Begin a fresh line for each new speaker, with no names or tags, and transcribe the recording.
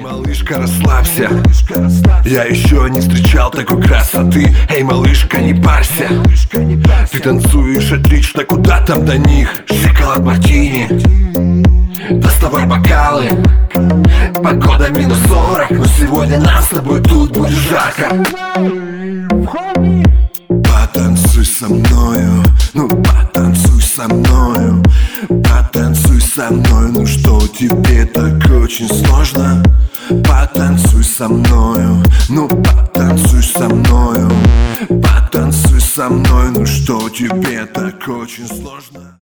малышка, расслабься. Я еще не встречал такой красоты. Эй, малышка, не парься. Ты танцуешь отлично, куда там до них? Шоколад мартини, доставай бокалы. Погода минус 40, но сегодня нам с тобой тут будет жарко. Потанцуй со мною, ну потанцуй со мною. Потанцуй со мной, ну что тебе так очень сложно? Потанцуй со мною, ну потанцуй со мною. Потанцуй со мной, ну что тебе так очень сложно?